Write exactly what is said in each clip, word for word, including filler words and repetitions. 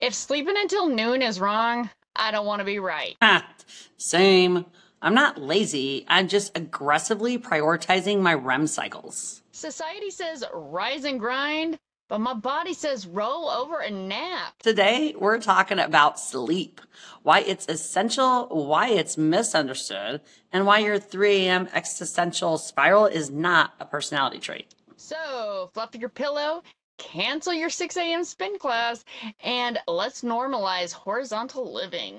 If sleeping until noon is wrong, I don't want to be right. Ha, same. I'm not lazy. I'm just aggressively prioritizing my R E M cycles. Society says rise and grind, but my body says roll over and nap. Today, we're talking about sleep, why it's essential, why it's misunderstood, and why your three a.m. existential spiral is not a personality trait. So, fluff your pillow, cancel your six a.m. spin class, and let's normalize horizontal living.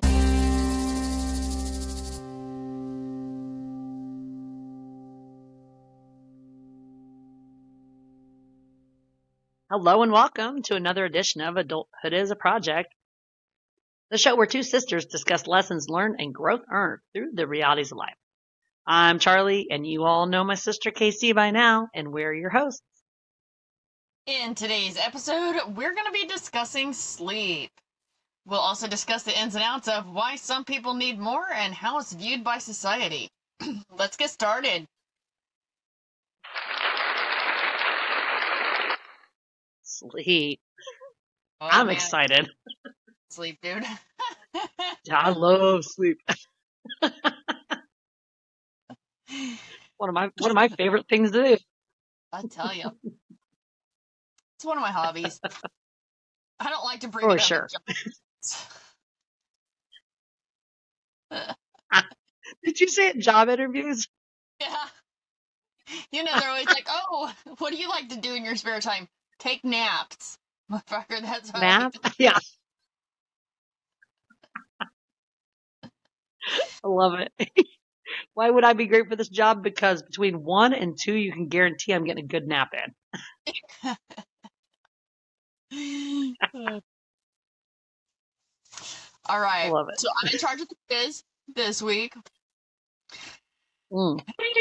Hello and welcome to another edition of Adulthood is a Project, the show where two sisters discuss lessons learned and growth earned through the realities of life. I'm Charlie, and you all know my sister Casey by now, and we're your hosts. In today's episode, we're going to be discussing sleep. We'll also discuss the ins and outs of why some people need more and how it's viewed by society. Let's get started. Sleep. Oh, I'm man. excited. Sleep, dude. I love sleep. one of my one of my favorite things to do. I tell you. It's one of my hobbies. I don't like to bring For it up. sure. Did you say it in job interviews? Yeah. You know, they're always like, oh, what do you like to do in your spare time? Take naps. Motherfucker, that's what Nap? I like Yeah. I love it. Why would I be great for this job? Because between one and two, you can guarantee I'm getting a good nap in. All right. I love it. So I'm in charge of the quiz this week. Mm.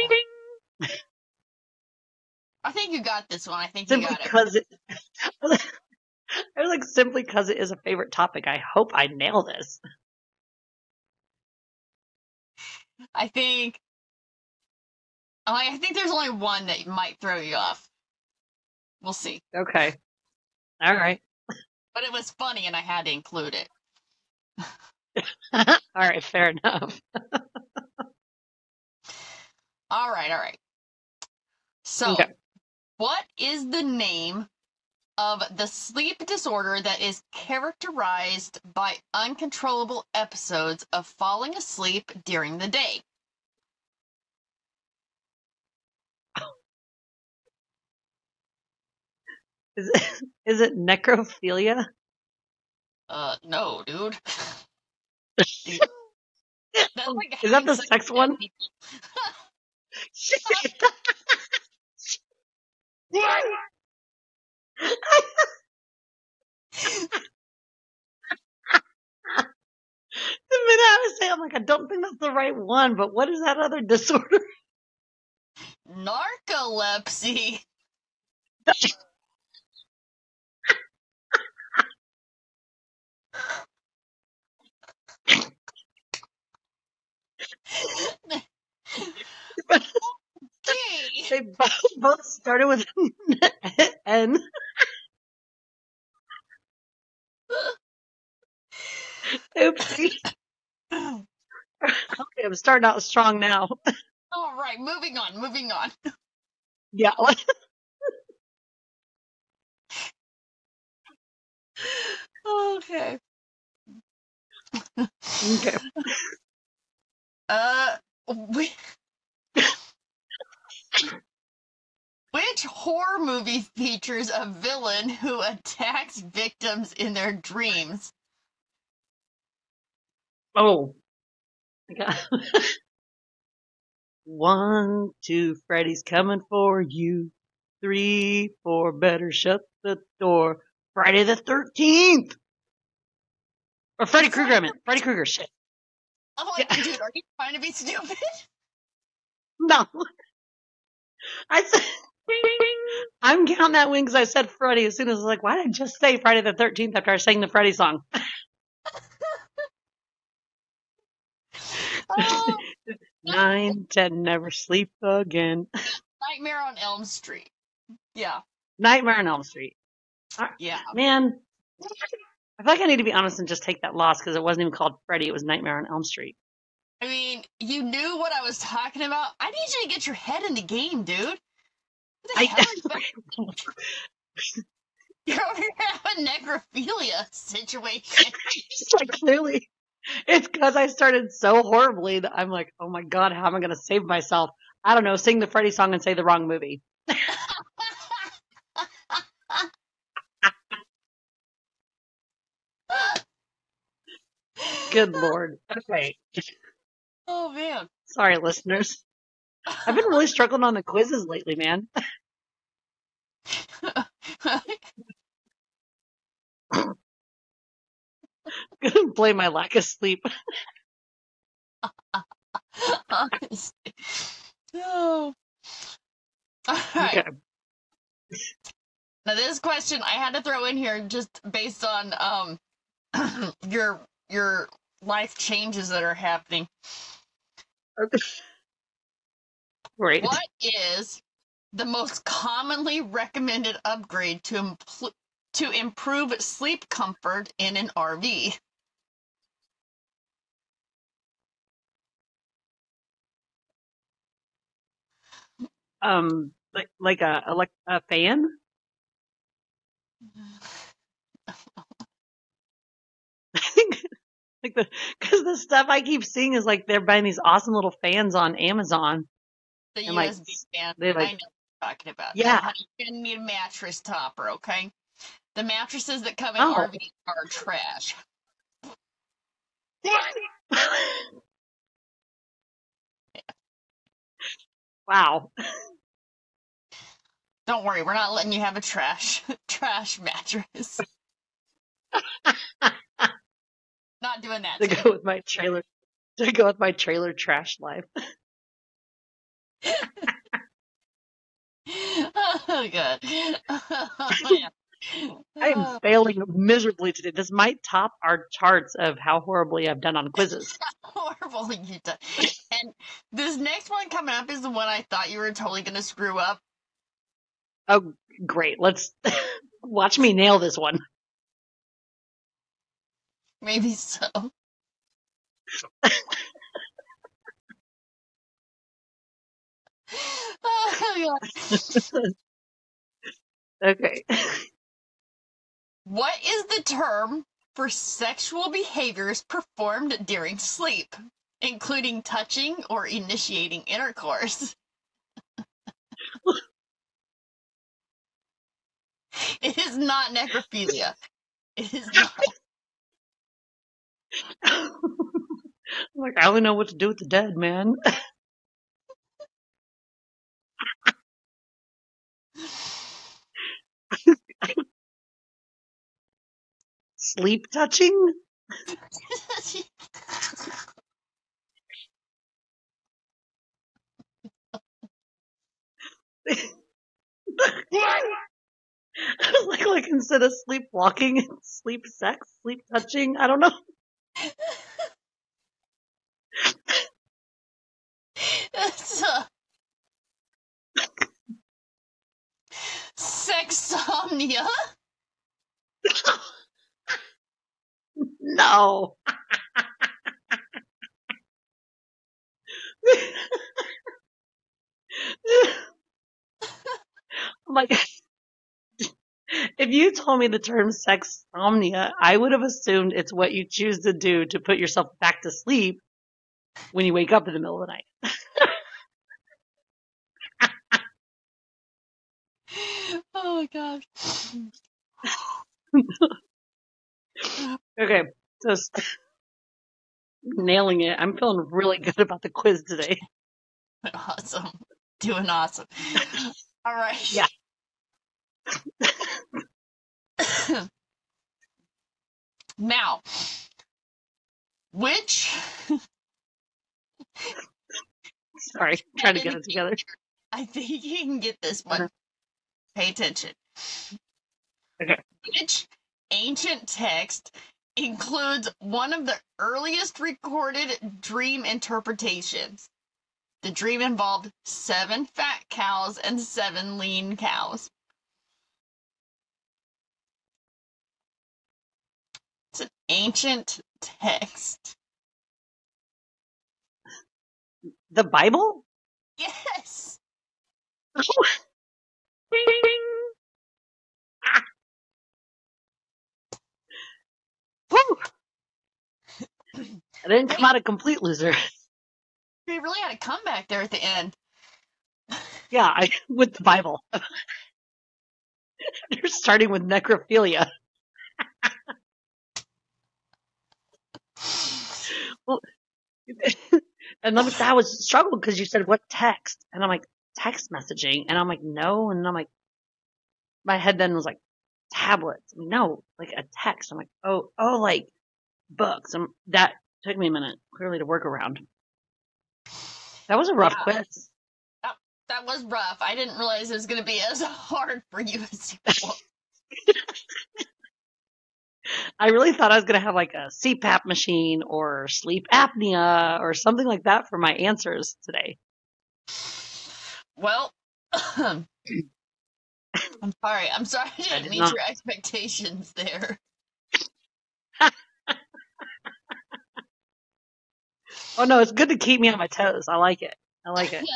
I think you got this one. I think Simply you got because it. it I was like, simply because it is a favorite topic. I hope I nail this. I think. I think there's only one that might throw you off. We'll see. Okay. All right. But it was funny, and I had to include it. All right. Fair enough. All right. All right. So, Okay. what is the name of the sleep disorder that is characterized by uncontrollable episodes of falling asleep during the day? Is it, is it necrophilia? Uh, no, dude. Dude. That's like Is that the sex sex with one? people. Shit. The minute I was saying, I'm like, I don't think that's the right one, but what is that other disorder? Narcolepsy. Okay. They both, both started with N. Oopsie. Okay, I'm starting out strong now. All right, moving on, moving on. Yeah. Okay. Okay. Uh, we, which horror movie features a villain who attacks victims in their dreams? Oh. I got One, two, Freddy's coming for you. Three, four, better shut the door. Friday the thirteenth! Or Freddy Krueger, I meant. Freddy Krueger, shit. I'm like, Yeah. dude, are you trying to be stupid? No. I said, I'm counting that win because I said Freddy as soon as I was like, why did I just say Friday the thirteenth after I sang the Freddy song? Oh, Nine, ten, never sleep again. Nightmare on Elm Street. Yeah. Nightmare on Elm Street. Yeah. Man, I feel like I need to be honest and just take that loss because it wasn't even called Freddy. It was Nightmare on Elm Street. I mean, you knew what I was talking about. I need you to get your head in the game, dude. What the I- hell is that? You're over here having a necrophilia situation. It's like clearly, it's because I started so horribly that I'm like, oh my god, how am I going to save myself? I don't know, sing the Freddy song and say the wrong movie. Good lord. Okay. Oh, man. Sorry, listeners. I've been really struggling on the quizzes lately, man. Gonna blame my lack of sleep. Honestly. No. All right. Okay. Now, this question I had to throw in here just based on um your your life changes that are happening. Great. What is the most commonly recommended upgrade to impl- to improve sleep comfort in an R V? Um, like like a a, like a fan. I think like the because the stuff I keep seeing is like they're buying these awesome little fans on Amazon. The And, like, U S B fan. they, like- I know what you're talking about. Yeah. No, honey, you're gonna need a mattress topper, okay? The mattresses that come in Oh. R Vs are trash. Wow. Don't worry, we're not letting you have a trash trash mattress. Not doing that. To today. go with my trailer. To go with my trailer trash life. Oh, good. Oh, man. I am failing miserably today. This might top our charts of how horribly I've done on quizzes. Horrible you done. And this next one coming up is the one I thought you were totally going to screw up. Oh, great. Let's watch me nail this one. Maybe so. Oh, God. Okay. What is the term for sexual behaviors performed during sleep, including touching or initiating intercourse? It is not necrophilia. It is not. Like, I only know what to do with the dead, man. Sleep touching? like, like instead of sleepwalking, it's sleep sex, sleep touching. I don't know. It's uh, sexsomnia. No. I'm like, if you told me the term sexsomnia, I would have assumed it's what you choose to do to put yourself back to sleep when you wake up in the middle of the night. Oh, gosh. Okay, so nailing it. I'm feeling really good about the quiz today. Awesome. Doing awesome. All right. Yeah. Now, which... Sorry, trying to get it together. I think you can get this one. Uh-huh. Pay attention. Okay. Which ancient text includes one of the earliest recorded dream interpretations? The dream involved seven fat cows and seven lean cows. ancient text? The Bible? Yes. Ding, ding, ding. Ah. Woo. I didn't come out a complete loser. We really had a comeback there at the end. Yeah, I, with the Bible. You're starting with necrophilia. Well, and then that was a struggle because you said, what text? And I'm like, text messaging. And I'm like, no. And I'm like, my head then was like, tablets. I'm like, no, like a text. I'm like, oh, oh, like books. And that took me a minute, clearly, to work around. That was a rough Yeah. quiz. That, that was rough. I didn't realize it was going to be as hard for you as you thought. I really thought I was going to have like a C PAP machine or sleep apnea or something like that for my answers today. Well, I'm sorry. I'm sorry I didn't did meet not. your expectations there. Oh no, it's good to keep me on my toes. I like it. I like it.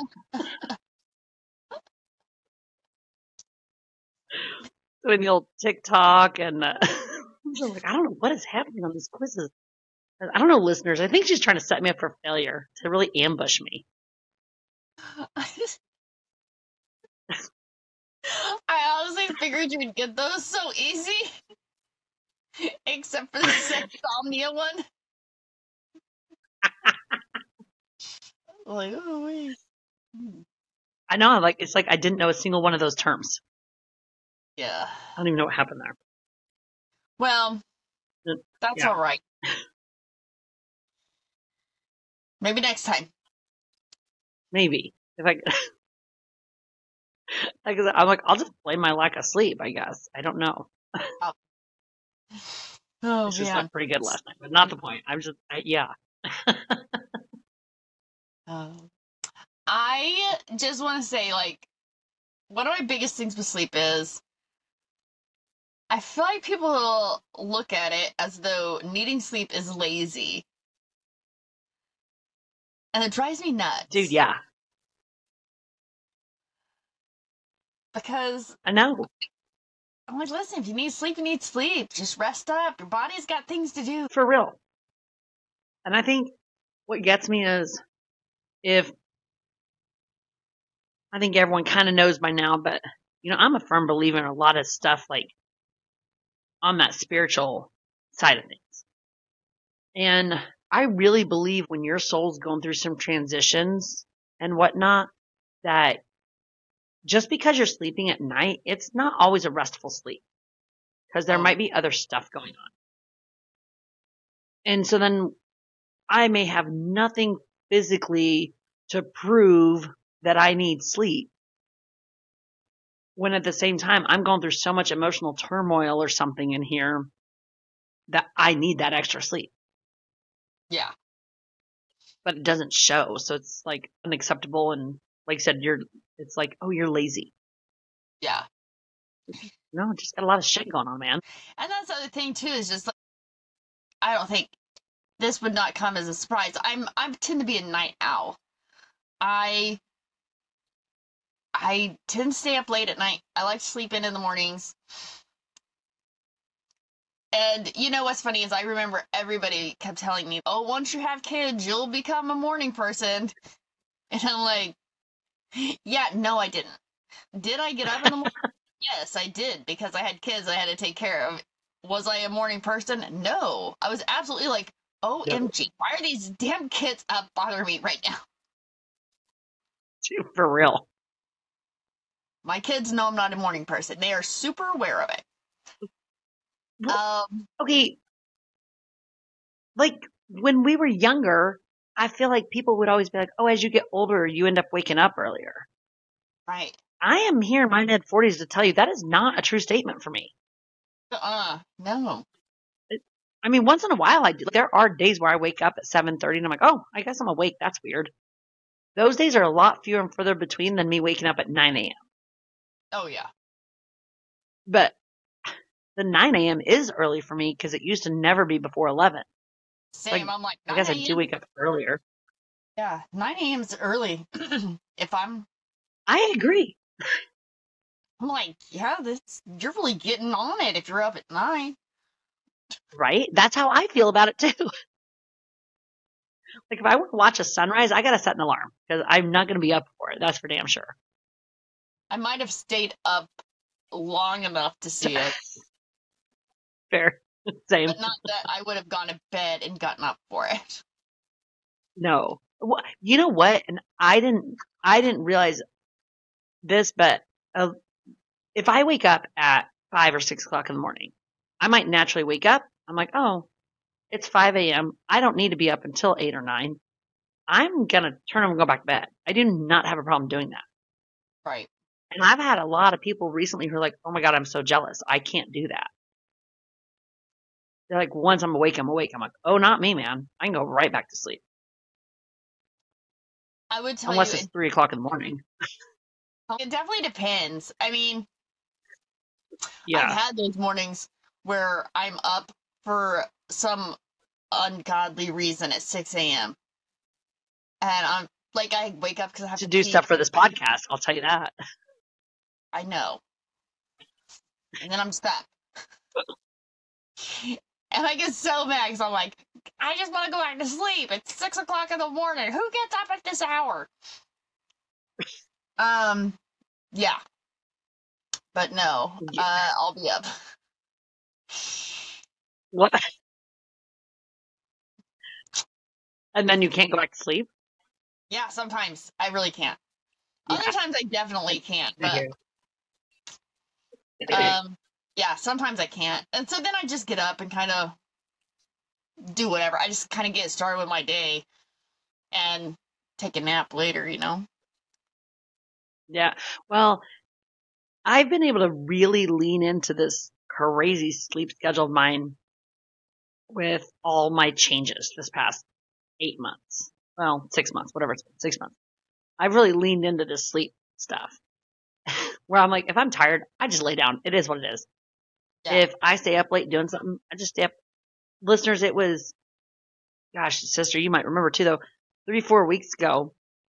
Doing the old TikTok and uh, I'm like, I don't know what is happening on these quizzes. I don't know, listeners. I think she's trying to set me up for failure to really ambush me. I honestly figured you would get those so easy. Except for the sexomnia one. Like, oh, wait. I know. Like it's like I didn't know a single one of those terms. Yeah. I don't even know what happened there. Well, that's Yeah. all right. Maybe next time. Maybe if I. Like I'm like I'll just blame my lack of sleep. I guess I don't know. Oh, It's just man. slept pretty good last night, but not the point. I'm just I, yeah. Oh. I just want to say, like, one of my biggest things with sleep is I feel like people look at it as though needing sleep is lazy. And it drives me nuts. Dude, yeah. Because I know. I'm like, listen, if you need sleep, you need sleep. Just rest up. Your body's got things to do. For real. And I think what gets me is if I think everyone kind of knows by now, but you know, I'm a firm believer in a lot of stuff like on that spiritual side of things. And I really believe when your soul's going through some transitions and whatnot, that just because you're sleeping at night, it's not always a restful sleep because there Oh. might be other stuff going on. And so then I may have nothing physically to prove that I need sleep. When at the same time, I'm going through so much emotional turmoil or something in here that I need that extra sleep. Yeah. But it doesn't show. So it's like unacceptable. And like I said, you're, it's like, oh, you're lazy. Yeah. No, just got a lot of shit going on, man. And that's the other thing, too, is just like, I don't think this would not come as a surprise. I'm, I tend to be a night owl. I, I tend to stay up late at night. I like to sleep in in the mornings. And you know what's funny is I remember everybody kept telling me, oh, once you have kids, you'll become a morning person. And I'm like, yeah, no, I didn't. Did I get up in the morning? Yes, I did, because I had kids I had to take care of. Was I a morning person? No. I was absolutely like, O M G, why are these damn kids up bothering me right now? Dude, for real. My kids know I'm not a morning person. They are super aware of it. Well, Um, okay. Like when we were younger, I feel like people would always be like, oh, as you get older, you end up waking up earlier. right. I am here in my mid forties to tell you that is not a true statement for me. Uh, no. I mean, once in a while I do. There are days where I wake up at seven thirty and I'm like, oh, I guess I'm awake. That's weird. Those days are a lot fewer and further between than me waking up at nine a.m. Oh, yeah. But the nine a.m. is early for me because it used to never be before eleven. Same. Like, I'm like, I guess I nine do a.m. wake up earlier. Yeah, nine a.m. is early. If I'm, I agree. I'm like, yeah, this you're really getting on it if you're up at nine. Right? That's how I feel about it too. Like if I want to watch a sunrise, I gotta set an alarm because I'm not gonna be up for it. That's for damn sure. I might have stayed up long enough to see it, Fair. Same. but not that I would have gone to bed and gotten up for it. No. Wha- You know what? And I didn't, I didn't realize this, but uh, if I wake up at five or six o'clock in the morning, I might naturally wake up. I'm like, oh, it's five a.m. I don't need to be up until eight or nine. I'm gonna turn and go back to bed. I do not have a problem doing that. Right. And I've had a lot of people recently who are like, oh my God, I'm so jealous. I can't do that. They're like, once I'm awake, I'm awake. I'm like, oh, not me, man. I can go right back to sleep. I would tell Unless you, it's it, three o'clock in the morning. it definitely depends. I mean, Yeah. I've had those mornings where I'm up for some ungodly reason at six a.m. and I'm like, I wake up because I have To to do pee. stuff for this podcast, I'll tell you that. I know. And then I'm stuck. And I get so mad because I'm like, I just want to go back to sleep. It's six o'clock in the morning. Who gets up at this hour? Um, yeah. But no, Yeah. uh, I'll be up. What? And then you can't go back to sleep? Yeah, sometimes I really can't. Yeah. Other times I definitely can't. I But hear you. um, yeah, sometimes I can't. And so then I just get up and kind of do whatever. I just kind of get started with my day and take a nap later, you know? Yeah. Well, I've been able to really lean into this crazy sleep schedule of mine with all my changes this past eight months. Well, six months, whatever it's been, six months. I've really leaned into this sleep stuff where I'm like, if I'm tired, I just lay down. It is what it is. Yeah. If I stay up late doing something, I just stay up. Listeners, it was, gosh, sister, you might remember too, though, three, four weeks ago.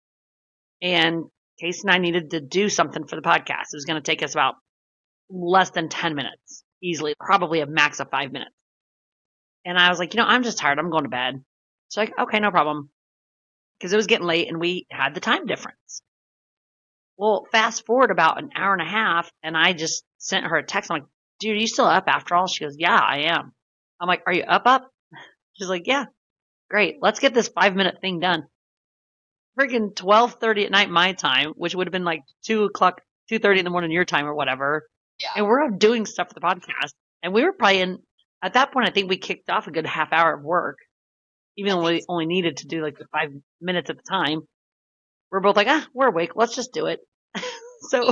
And Case and I needed to do something for the podcast. It was going to take us about less than ten minutes, easily, probably a max of five minutes. And I was like, you know, I'm just tired. I'm going to bed. So like, okay, no problem. Because it was getting late and we had the time difference. Well, fast forward about an hour and a half, and I just sent her a text. I'm like, dude, are you still up after all? She goes, yeah, I am. I'm like, are you up up? She's like, yeah, great. Let's get this five minute thing done. Freaking twelve thirty at night my time, which would have been like two o'clock, two thirty in the morning your time or whatever. Yeah. And we're doing stuff for the podcast. And we were probably in, at that point, I think we kicked off a good half hour of work, even though we only needed to do like the five minutes at the time. We're both like, ah, we're awake. Let's just do it. So,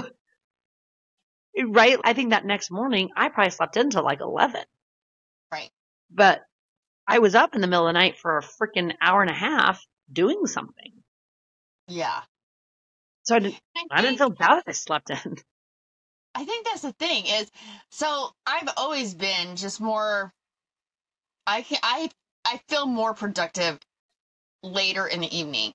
right. I think that next morning I probably slept until like eleven. Right. But I was up in the middle of the night for a freaking hour and a half doing something. Yeah. So I didn't, I, I didn't think, feel bad if I slept in. I think that's the thing is, so I've always been just more, I can, I, I feel more productive later in the evening.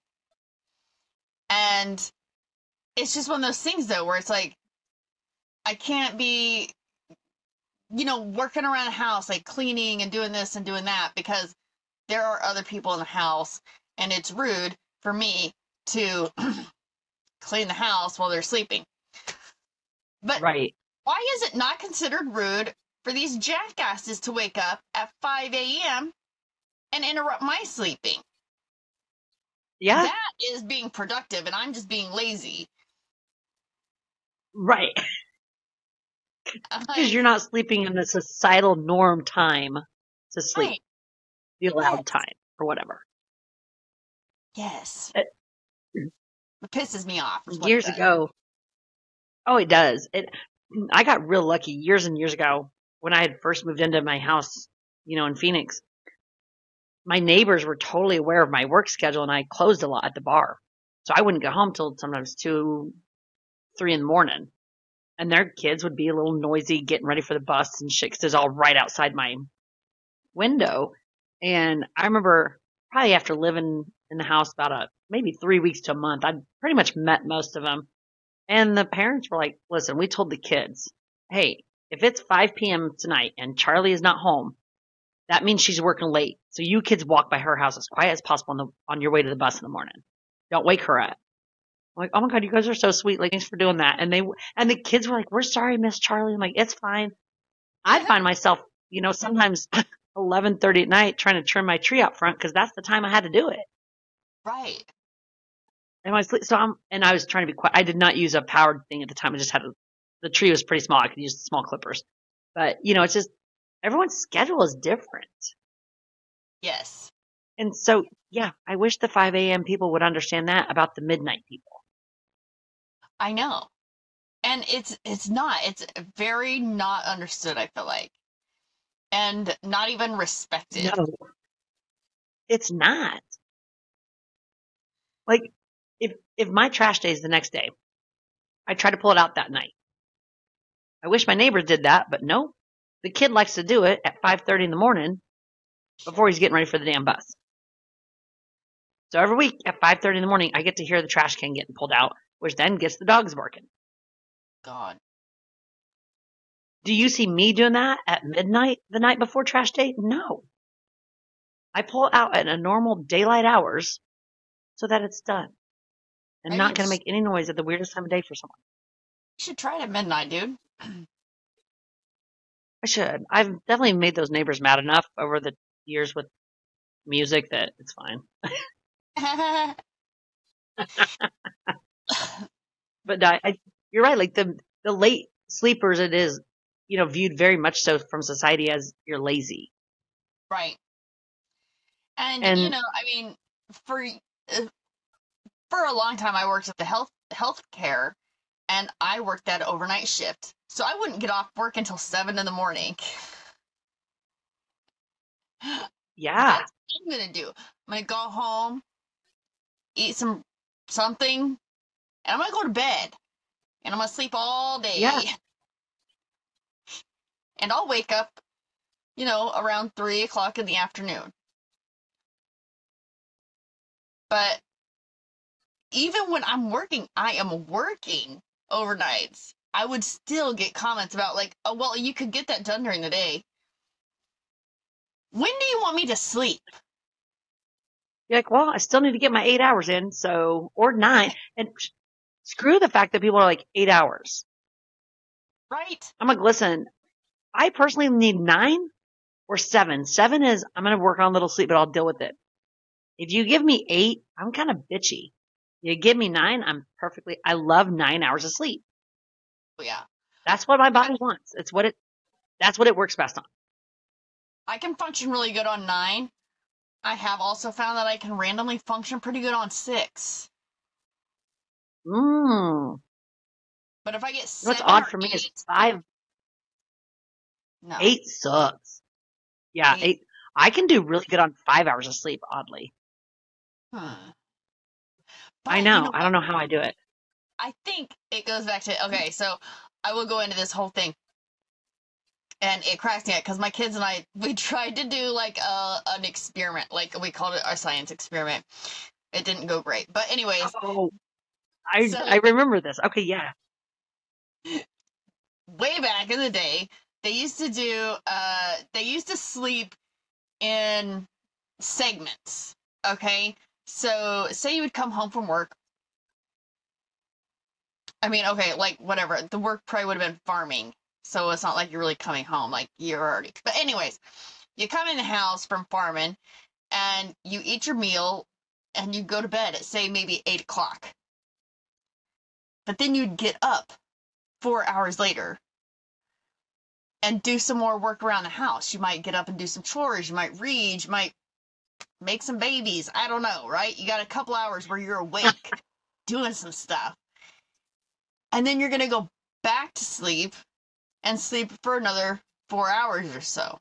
And it's just one of those things though, where it's like, I can't be, you know, working around the house, like cleaning and doing this and doing that, because there are other people in the house and it's rude for me to clean the house while they're sleeping. But Right. why is it not considered rude for these jackasses to wake up at five a.m. and interrupt my sleeping? Yeah. That is being productive, and I'm just being lazy. Right. Because you're not sleeping in the societal norm time to sleep. Right. The allowed Yes. time or whatever. Yes. It, It pisses me off. is what years it does. ago. Oh, it does. It. I got real lucky years and years ago when I had first moved into my house, you know, in Phoenix. My neighbors were totally aware of my work schedule, and I closed a lot at the bar. So I wouldn't get home till sometimes two, three in the morning. and their kids would be a little noisy getting ready for the bus and shit 'cause it's all right outside my window. And I remember probably after living in the house about a maybe three weeks to a month, I'd pretty much met most of them. And the parents were like, listen, we told the kids, hey, if it's five p.m. tonight and Charlie is not home, that means she's working late. So you kids walk by her house as quiet as possible on, the, on your way to the bus in the morning. Don't wake her up. I'm like, oh my God, you guys are so sweet. Like, thanks for doing that. And they, and the kids were like, we're sorry, Miss Charlie. I'm like, it's fine. I find myself, you know, sometimes eleven thirty at night trying to trim my tree out front because that's the time I had to do it. Right. And I sleep, so I'm, and I was trying to be quiet. I did not use a powered thing at the time. I just had a, the tree was pretty small. I could use the small clippers. But, you know, it's just, everyone's schedule is different. Yes. And so, yeah, I wish the five a.m. people would understand that about the midnight people. I know. And it's it's not. It's very not understood, I feel like. And not even respected. No, it's not. Like, if if my trash day is the next day, I try to pull it out that night. I wish my neighbors did that, but no. The kid likes to do it at five thirty in the morning before he's getting ready for the damn bus. So every week at five thirty in the morning, I get to hear the trash can getting pulled out, which then gets the dogs barking. God. Do you see me doing that at midnight the night before trash day? No. I pull it out at a normal daylight hours so that it's done. And Maybe not going to it's- make any noise at the weirdest time of day for someone. You should try it at midnight, dude. I should. I've definitely made those neighbors mad enough over the years with music that it's fine. But I, I, you're right. Like the the late sleepers, it is, you know, viewed very much so from society as you're lazy. Right. And, And- you know, I mean, for uh, for a long time, I worked at the health healthcare, and I worked that overnight shift, so I wouldn't get off work until seven in the morning. Yeah. That's what I'm gonna do. I'm gonna go home, eat some something, and I'm gonna go to bed, and I'm gonna sleep all day. Yeah. And I'll wake up, you know, around three o'clock in the afternoon. But even when I'm working, I am working overnights. I would still get comments about like, oh, well, you could get that done during the day. When do you want me to sleep? You're like, well, I still need to get my eight hours in, so, or nine. And screw the fact that people are like eight hours. Right? I'm like, listen, I personally need nine or seven. Seven is, I'm going to work on a little sleep, but I'll deal with it. If you give me eight, I'm kind of bitchy. You give me nine, I'm perfectly, I love nine hours of sleep. Oh, yeah. That's what my body wants. It's what it, that's what it works best on. I can function really good on nine. I have also found that I can randomly function pretty good on six. Mmm. But if I get What's seven odd or for me is eight, five, no. eight sucks. Yeah, Eight. eight. I can do really good on five hours of sleep, oddly. Hmm. I But, know. you know I don't know how I do it. I think it goes back to, okay, so I will go into this whole thing. And it cracks me up because my kids and I, we tried to do like a, an experiment. Like we called it our science experiment. It didn't go great. But anyways, Oh, I So- I remember this. Okay, yeah. way back in the day, they used to do, uh, they used to sleep in segments. Okay. So say you would come home from work. I mean, okay, like whatever. The work probably would have been farming. So it's not like you're really coming home. Like you're already. But anyways, you come in the house from farming and you eat your meal and you go to bed at say maybe eight o'clock. But then you'd get up four hours later and do some more work around the house. You might get up and do some chores. You might read. You might make some babies. I don't know, right? You got a couple hours where you're awake doing some stuff. And then you're going to go back to sleep and sleep for another four hours or so.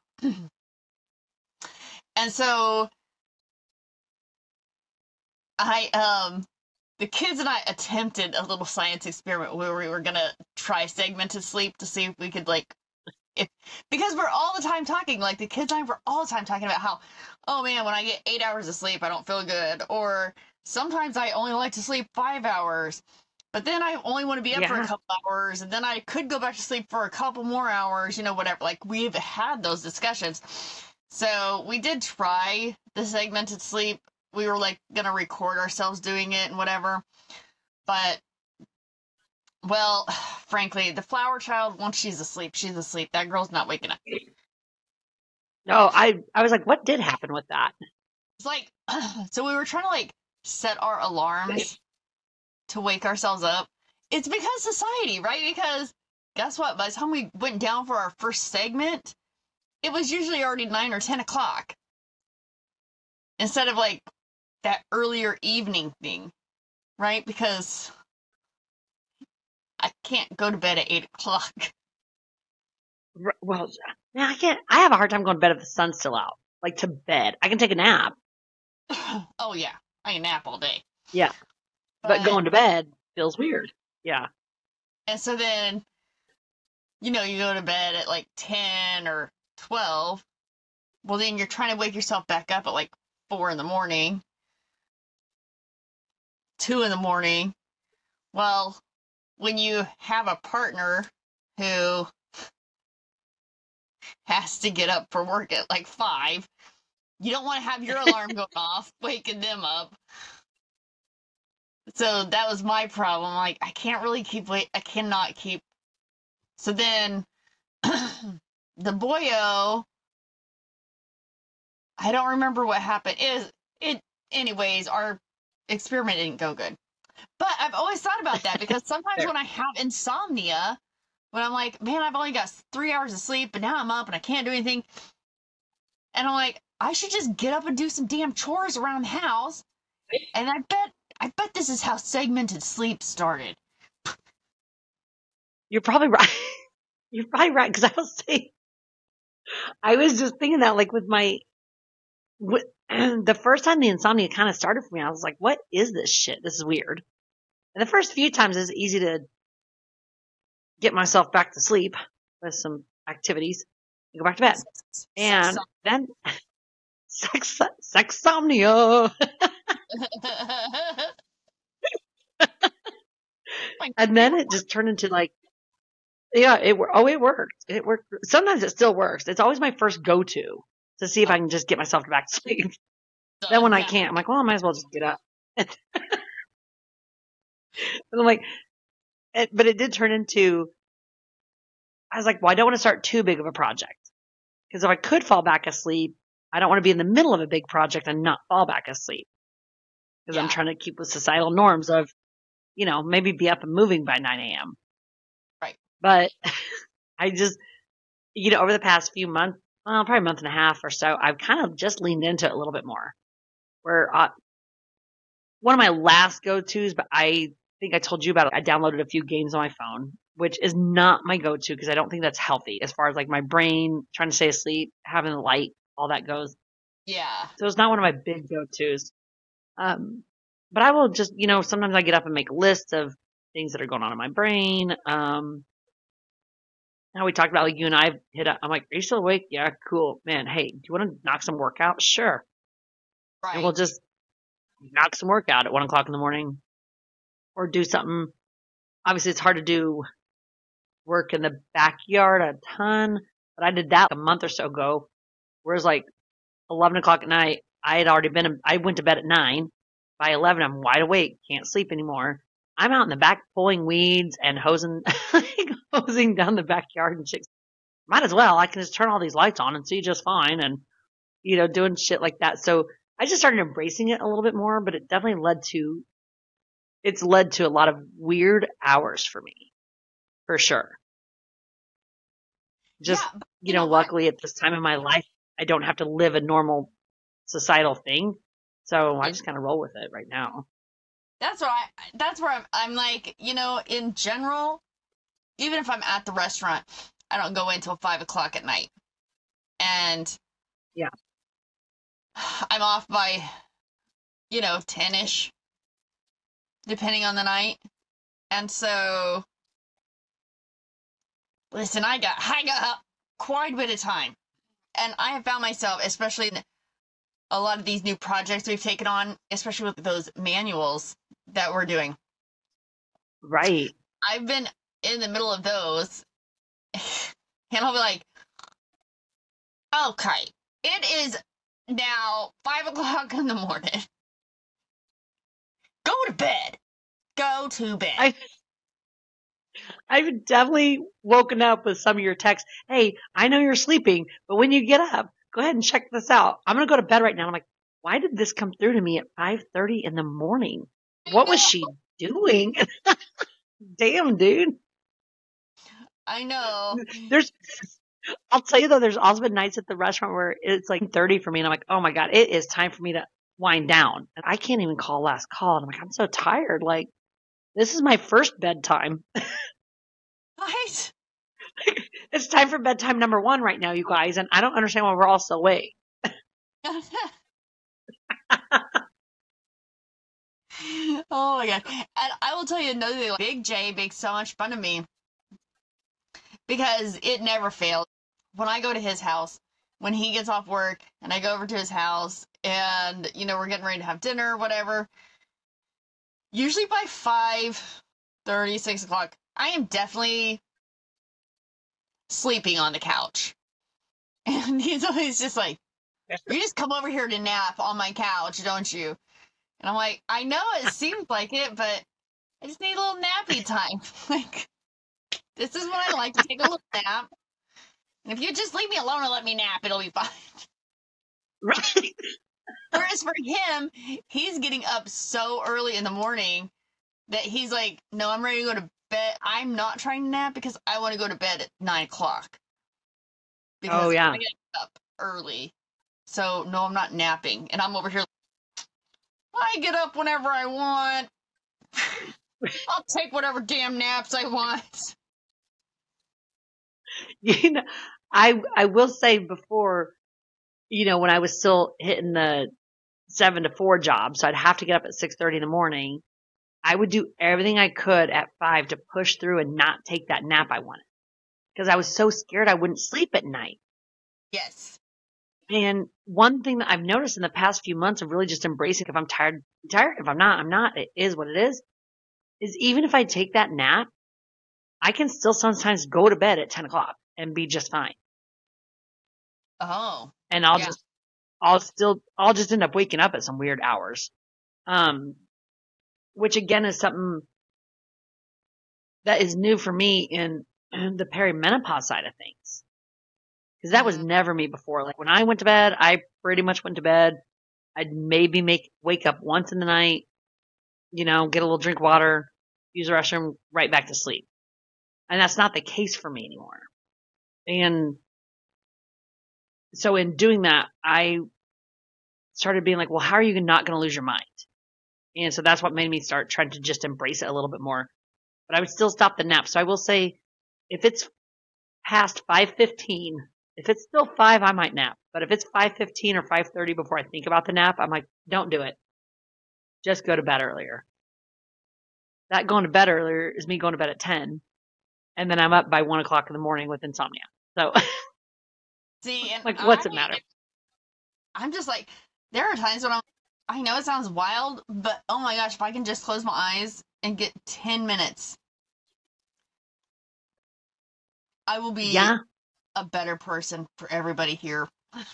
And so I, um, the kids and I attempted a little science experiment where we were gonna try segmented sleep to see if we could like, if because we're all the time talking, like the kids and I were all the time talking about how, oh man, when I get eight hours of sleep, I don't feel good, or sometimes I only like to sleep five hours, but then I only want to be up for a Yeah. couple hours, and then I could go back to sleep for a couple more hours, you know, whatever. Like we've had those discussions. So we did try the segmented sleep. We were like gonna record ourselves doing it and whatever. But well, frankly, the flower child, once she's asleep, she's asleep. That girl's not waking up. No, I I was like, what did happen with that? It's like so we were trying to like set our alarms to wake ourselves up. It's because society, right? Because guess what? By the time we went down for our first segment, it was usually already nine or ten o'clock. Instead of like that earlier evening thing, right? Because I can't go to bed at eight o'clock. R- Well, man, I can't. I have a hard time going to bed if the sun's still out. Like to bed, I can take a nap. Oh yeah, I can nap all day. Yeah, but going to bed feels weird. Yeah. And so then, you know, you go to bed at like ten or twelve. Well, then you're trying to wake yourself back up at like four in the morning, two in the morning. Well, when you have a partner who has to get up for work at like five, you don't want to have your alarm going off, waking them up. So that was my problem. Like, I can't really keep wait. I cannot keep. So then the boyo, I don't remember what happened. Is it, anyways, our experiment didn't go good. But I've always thought about that because sometimes when I have insomnia, when I'm like, man, I've only got three hours of sleep, but now I'm up and I can't do anything. And I'm like, I should just get up and do some damn chores around the house. And I bet, I bet this is how segmented sleep started. You're probably right. You're probably right because I was saying, I was just thinking that like with my, with, the first time the insomnia kind of started for me, I was like, what is this shit? This is weird. And the first few times it's easy to get myself back to sleep with some activities and go back to bed. And So- then sex, sexsomnia. And then it just turned into like, yeah, it wor- oh, it worked. It worked. Sometimes it still works. It's always my first go-to to see if I can just get myself back to sleep. Then when I Yeah. can't, I'm like, well, I might as well just get up. And I'm like, it, but it did turn into, I was like, well, I don't want to start too big of a project. Because if I could fall back asleep, I don't want to be in the middle of a big project and not fall back asleep. Because I'm Yeah. trying to keep with societal norms of, you know, maybe be up and moving by nine a.m. Right. But I just, you know, over the past few months, well, probably a month and a half or so, I've kind of just leaned into it a little bit more. Where uh, one of my last go-tos, but I think I told you about it, I downloaded a few games on my phone, which is not my go-to because I don't think that's healthy as far as like my brain trying to stay asleep, having the light, all that goes. Yeah. So it's not one of my big go-tos. Um, but I will just, you know, sometimes I get up and make a list of things that are going on in my brain. Um, now we talked about like you and I hit up. I'm like, are you still awake? Yeah, cool, man. Hey, do you want to knock some work out? Sure. Right. And we'll just knock some work out at one o'clock in the morning or do something. Obviously it's hard to do work in the backyard a ton, but I did that a month or so ago. Whereas like eleven o'clock at night, I had already been, I went to bed at nine. By eleven, I'm wide awake, can't sleep anymore. I'm out in the back pulling weeds and hosing, hosing down the backyard and shit. Might as well. I can just turn all these lights on and see just fine and, you know, doing shit like that. So I just started embracing it a little bit more, but it definitely led to, it's led to a lot of weird hours for me. For sure. Just, Yeah, but you know, what? luckily at this time in my life, I don't have to live a normal societal thing. So I just kind of roll with it right now. That's where I, that's where I'm, I'm like, you know, in general, even if I'm at the restaurant, I don't go in until five o'clock at night. And Yeah. I'm off by, you know, ten-ish. depending on the night. And so, listen, I got, I got quite a bit of time. And I have found myself, especially in a lot of these new projects we've taken on, especially with those manuals that we're doing. Right. I've been in the middle of those, and I'll be like, okay, it is now five o'clock in the morning. Go to bed. Go to bed. I, I've definitely woken up with some of your texts. Hey, I know you're sleeping, but when you get up, go ahead and check this out. I'm going to go to bed right now. I'm like, why did this come through to me at five thirty in the morning? What was she doing? Damn, dude. I know. There's, I'll tell you though, there's also been nights at the restaurant where it's like thirty for me, and I'm like, oh my God, it is time for me to wind down. And I can't even call last call. And I'm like, I'm so tired. Like, this is my first bedtime. Right? It's time for bedtime number one right now, you guys, and I don't understand why we're all so late. Oh my God. And I will tell you another thing. Big J makes so much fun of me because it never fails. When I go to his house, when he gets off work and I go over to his house and, you know, we're getting ready to have dinner or whatever, usually by five thirty, six o'clock, I am definitely sleeping on the couch. And he's always just like, you just come over here to nap on my couch, don't you? And I'm like, I know it seems like it, but I just need a little nappy time. Like, this is what I like, to take a little nap. And if you just leave me alone and let me nap, it'll be fine. Right. Whereas for him, he's getting up so early in the morning that he's like, no, I'm ready to go to bed. I'm not trying to nap because I want to go to bed at nine o'clock. Because Oh, yeah. I get up early. So, no, I'm not napping. And I'm over here, I get up whenever I want. I'll take whatever damn naps I want. You know, I I will say before, you know, when I was still hitting the seven to four job, so I'd have to get up at six thirty in the morning. I would do everything I could at five to push through and not take that nap I wanted because I was so scared I wouldn't sleep at night. Yes. And one thing that I've noticed in the past few months of really just embracing, if I'm tired, I'm tired. If I'm not, I'm not. It is what it is. Is even if I take that nap, I can still sometimes go to bed at ten o'clock and be just fine. Oh. And I'll Yeah. just, I'll still, I'll just end up waking up at some weird hours. Um, which again is something that is new for me in, in the perimenopause side of things. Cause that was Mhm. never me before. Like when I went to bed, I pretty much went to bed. I'd maybe make, wake up once in the night, you know, get a little drink of water, use the restroom, right back to sleep. And that's not the case for me anymore. And so in doing that, I started being like, well, how are you not going to lose your mind? And so that's what made me start trying to just embrace it a little bit more. But I would still stop the nap. So I will say, if it's past five fifteen, if it's still five, I might nap. But if it's five fifteen or five thirty before I think about the nap, I'm like, don't do it. Just go to bed earlier. That going to bed earlier is me going to bed at ten. And then I'm up by one o'clock in the morning with insomnia. So, See, and like, what's I, it matter? I'm just like, there are times when I'm, I know it sounds wild, but oh my gosh, if I can just close my eyes and get ten minutes, I will be Yeah, a better person for everybody here.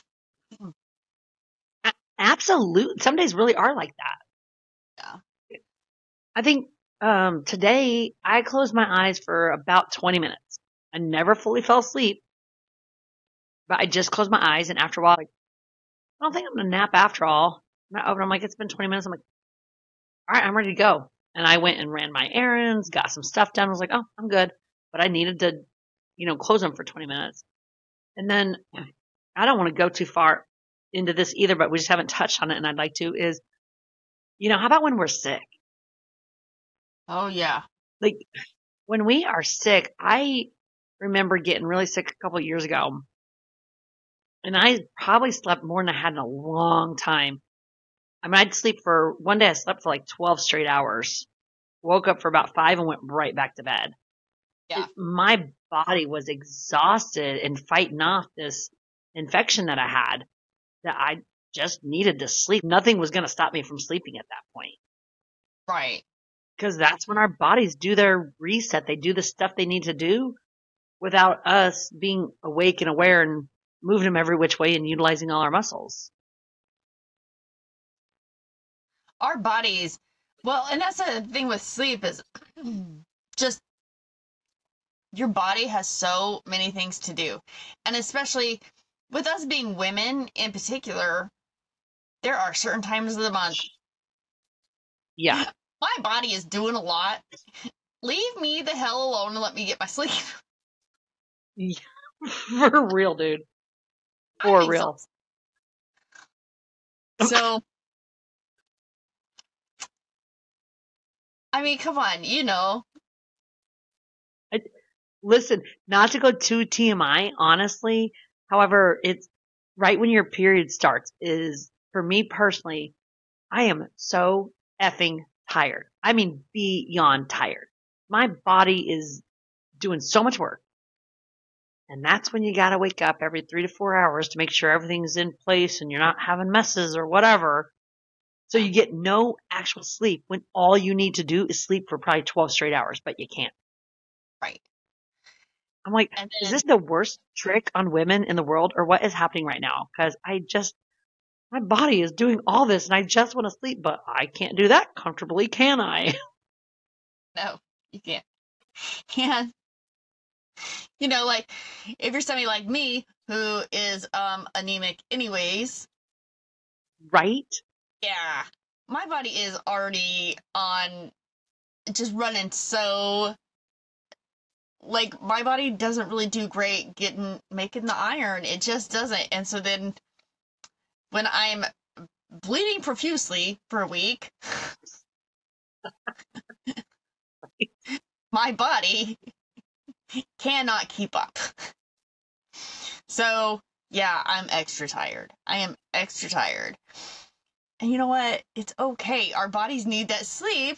a- absolutely. Some days really are like that. Yeah. I think um, today I closed my eyes for about twenty minutes. I never fully fell asleep, but I just closed my eyes, and after a while, like, I don't think I'm gonna nap after all. And I open, I'm like, it's been twenty minutes. I'm like, all right, I'm ready to go. And I went and ran my errands, got some stuff done. I was like, oh, I'm good. But I needed to, you know, close them for twenty minutes. And then I don't want to go too far into this either, but we just haven't touched on it, and I'd like to. Is, you know, how about when we're sick? Oh yeah. Like when we are sick, I remember getting really sick a couple of years ago, and I probably slept more than I had in a long time. I mean, I'd sleep for one day. I slept for like twelve straight hours, woke up for about five and went right back to bed. Yeah. It, my body was exhausted and fighting off this infection that I had that I just needed to sleep. Nothing was going to stop me from sleeping at that point. Right. Because that's when our bodies do their reset. They do the stuff they need to do without us being awake and aware and moving them every which way and utilizing all our muscles. Our bodies, well, and that's the thing with sleep is just your body has so many things to do. And especially with us being women in particular, there are certain times of the month. Yeah. My body is doing a lot. Leave me the hell alone and let me get my sleep. Yeah. For real, dude. For I'm real. exhausted. So, I mean, come on, you know. I, listen, not to go too T M I, honestly. However, it's right when your period starts is, for me personally, I am so effing tired. I mean, beyond tired. My body is doing so much work. And that's when you gotta wake up every three to four hours to make sure everything's in place and you're not having messes or whatever. So you get no actual sleep when all you need to do is sleep for probably twelve straight hours, but you can't. Right. I'm like, And is then, this the worst trick on women in the world or what is happening right now? Because I just, my body is doing all this and I just want to sleep, but I can't do that comfortably, can I? no, you can't. And, you know, like, if you're somebody like me who is um anemic anyways, Right? yeah, my body is already on just running so, like, my body doesn't really do great getting making the iron. It just doesn't. And so then when I'm bleeding profusely for a week, my body cannot keep up. So, yeah, I'm extra tired. I am extra tired. And you know what? It's okay. Our bodies need that sleep.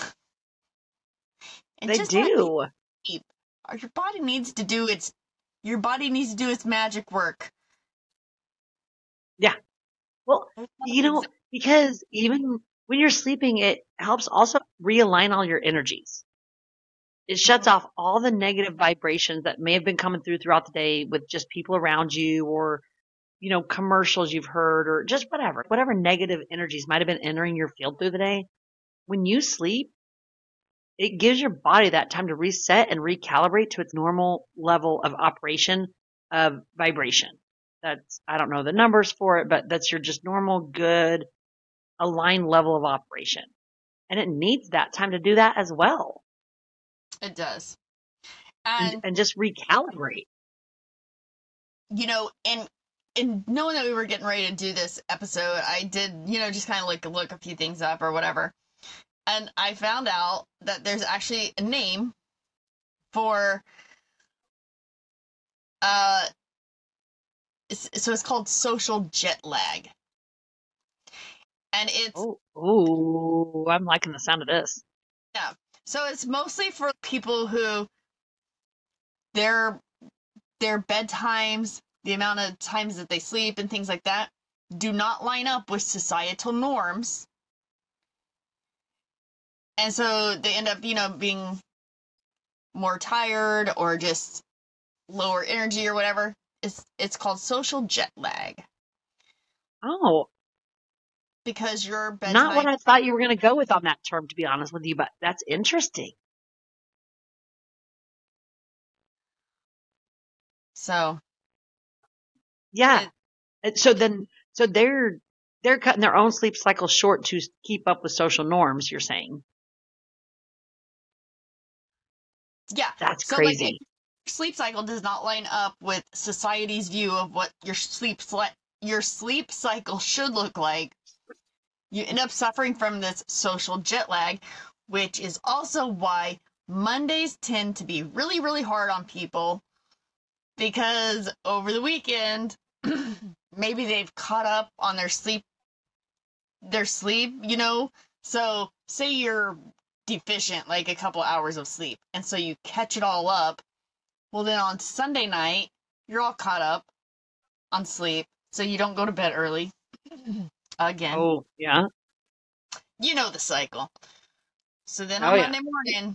And They just like do. sleep, our- your body needs to do its your body needs to do its magic work. Yeah. Well, There's no you know, exa- because even when you're sleeping, it helps also realign all your energies. It shuts Mhm. off all the negative vibrations that may have been coming through throughout the day with just people around you or, you know, commercials you've heard or just whatever, whatever negative energies might have been entering your field through the day. When you sleep, it gives your body that time to reset and recalibrate to its normal level of operation of vibration. That's, I don't know the numbers for it, but that's your just normal, good, aligned level of operation. And it needs that time to do that as well. It does. And, And and just recalibrate. you know, and and knowing that we were getting ready to do this episode, I did, you know, just kind of like look a few things up or whatever. And I found out that there's actually a name for uh it's, so it's called social jet lag. And it's Oh, ooh, I'm liking the sound of this. yeah. So it's mostly for people who their their bedtimes, the amount of times that they sleep and things like that do not line up with societal norms. And so they end up, you know, being more tired or just lower energy or whatever. It's it's called social jet lag Oh, because your not bedtime. what I thought you were going to go with on that term, to be honest with you, but that's interesting. So Yeah. it, And so then, so they're, they're cutting their own sleep cycle short to keep up with social norms, you're saying. yeah. That's So like if crazy. your sleep cycle does not line up with society's view of what your sleep sli- your sleep cycle should look like, you end up suffering from this social jet lag, which is also why Mondays tend to be really, really hard on people because over the weekend, maybe they've caught up on their sleep, their sleep, you know? So say you're deficient, like a couple hours of sleep. And so you catch it all up. Well, then on Sunday night, you're all caught up on sleep. So you don't go to bed early. Again. Oh, yeah. You know the cycle. So then Oh, on yeah. Monday morning,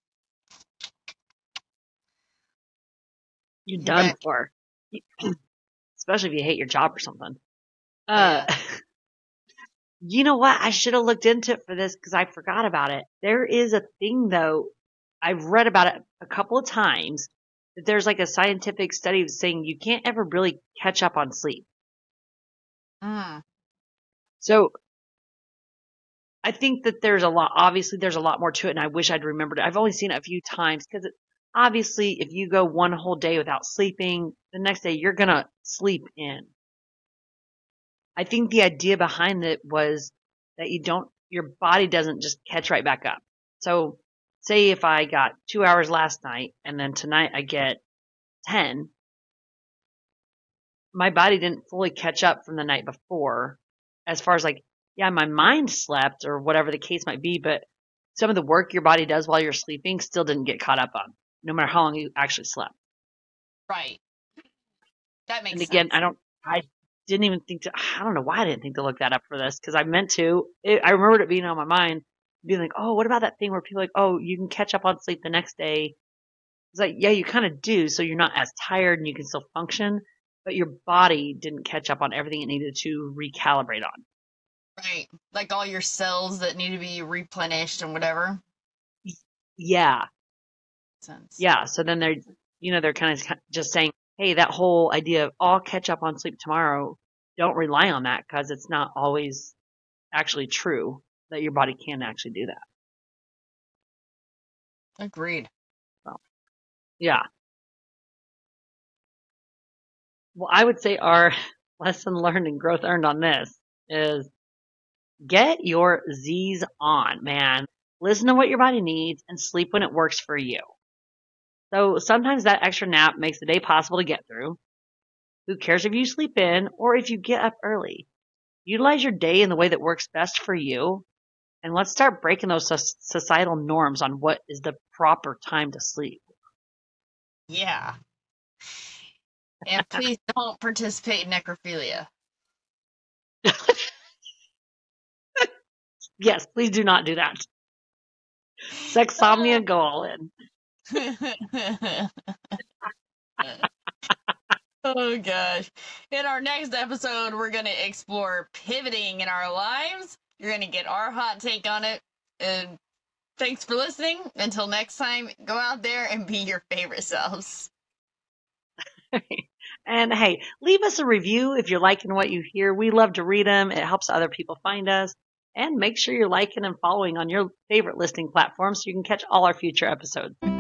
You're You're done back. for. Especially if you hate your job or something. Oh, Uh, yeah. you know what? I should have looked into it for this because I forgot about it. There is a thing, though. I've read about it a couple of times. That there's like a scientific study saying you can't ever really catch up on sleep. Mm. So I think that there's a lot, obviously there's a lot more to it, and I wish I'd remembered it. I've only seen it a few times because obviously if you go one whole day without sleeping, the next day you're going to sleep in. I think the idea behind it was that you don't, your body doesn't just catch right back up. So say if I got two hours last night and then tonight I get ten, my body didn't fully catch up from the night before as far as like, yeah, my mind slept or whatever the case might be, but some of the work your body does while you're sleeping still didn't get caught up on, no matter how long you actually slept. Right. That makes And again, sense. I don't, I didn't even think to, I don't know why I didn't think to look that up for this because I meant to. It, I remembered it being on my mind, being like, oh, what about that thing where people are like, oh, you can catch up on sleep the next day? It's like, yeah, you kind of do, so you're not as tired and you can still function, but your body didn't catch up on everything it needed to recalibrate on. Right. Like all your cells that need to be replenished and whatever. Yeah. Sense. Yeah. So then they're, you know, they're kind of just saying, hey, that whole idea of I'll catch up on sleep tomorrow, don't rely on that because it's not always actually true that your body can actually do that. Agreed. So, yeah. Well, I would say our lesson learned and growth earned on this is get your Z's on, man. Listen to what your body needs and sleep when it works for you. So sometimes that extra nap makes the day possible to get through. Who cares if you sleep in or if you get up early? Utilize your day in the way that works best for you. And let's start breaking those societal norms on what is the proper time to sleep. Yeah. And please don't participate in necrophilia. Yes, please do not do that. Sexsomnia, go all in. Oh gosh. In our next episode, we're going to explore pivoting in our lives. You're going to get our hot take on it. And thanks for listening. Until next time, go out there and be your favorite selves. And hey, leave us a review if you're liking what you hear. We love to read them. It helps other people find us. And make sure you're liking and following on your favorite listening platform so you can catch all our future episodes.